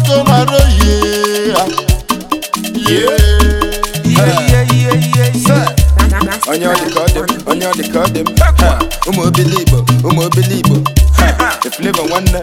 go maro Onye the codem. Umo believe. If live one.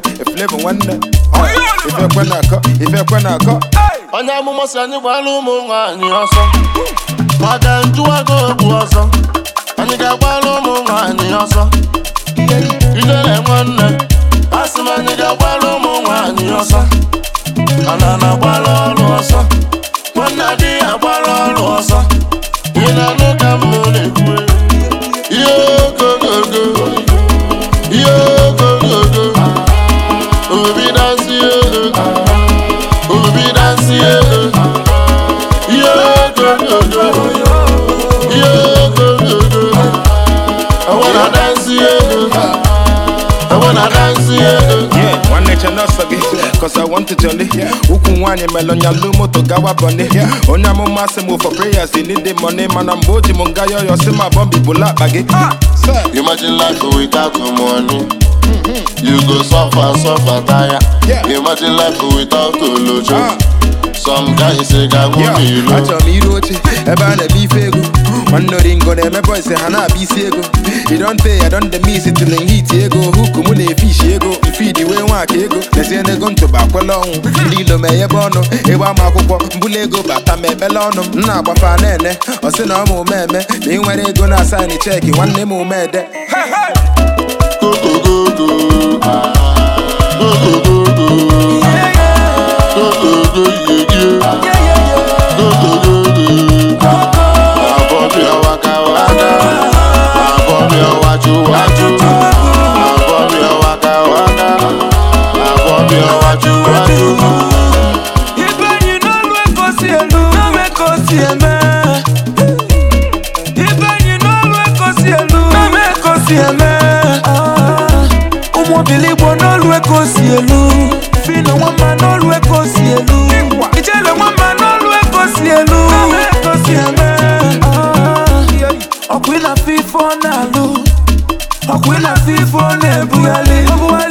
If you go. Onye amụma si anyị gbara ụmụ nwaanyị ọsọ maka njụwago okwu ọsọ anyị ga-agbara ụmụ nwaanyị ọsọ ijele nwanne asị m anyị ga-agbara ụmụ nwaanyị ọsọ ana na-agbara ọrụ ọsọ nwanne adịghị agbara ọrụ ọsọ ị na-anụ ka m na-ekwu ihe ogogogo obi dansi I wanna dance yeah, one nature not forget. Cause I want to jolly. Ukuwanye melonya lumo to gawa bunny. Onya mo masse move for prayers. They need the money, man. I'm boji mungayo. You see my bombi bula baggy. Imagine life without no money. You go suffer, tire. Imagine life without Olojo. Some guys say I want me low. Acha mi roche, eba na bi fego. One no ringo na me boy say hana bi sego. You don't pay, I don't the miss it till hit ego. Huku mu na fish ego, feed the way wa kego. Na say na gon to back along. Lilo me ye bono, ewa makwukwo, mbule ego bata me belono. Na agbafa nene, o se na mo meme. Me nwere ego na sign check, nwanne mo mede. Go. Bilibo no lwe kosielu Fino wama no lwe kosielu Ijele wama no lwe kosielu Okwila fifo na lu Okwila fifo ne bugali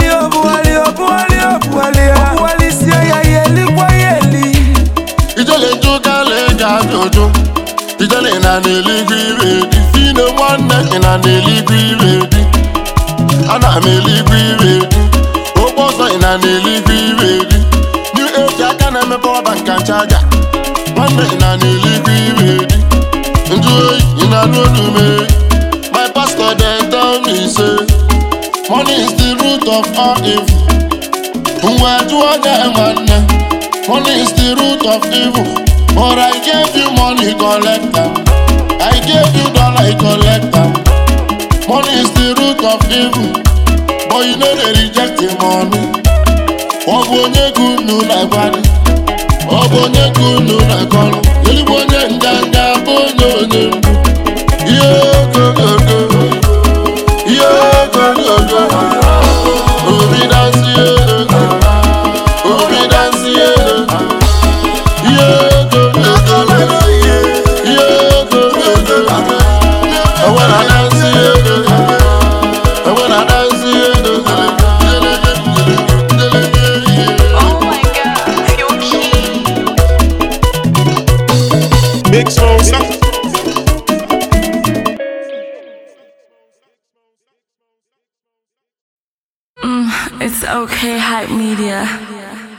Obuali siya ya yeli kwa yeli Ijele njuka lega jojo Ijele na neligwiredi Fino wane na neligwiredi Ana m eligwiredi Ogbozo ina neligwiredi New age aka na-emepe ọba nka nchaja Nwanne ina neligwiredi Nju oyi ina n'olume My pastor then tell me say money is the root of all evil Nwa jụọ ya nwanne Money is the root of evil But I gave you money, collect am I gave you dollar, collect am Money is the root of evil, but you know they reject the money. Obonye kunu na body, obonye kunu na kono. Elibonye njanga bonye ndu. Yo go. Obi dance Yo go. I wanna dance Big Smoke. It's okay, Hype Media.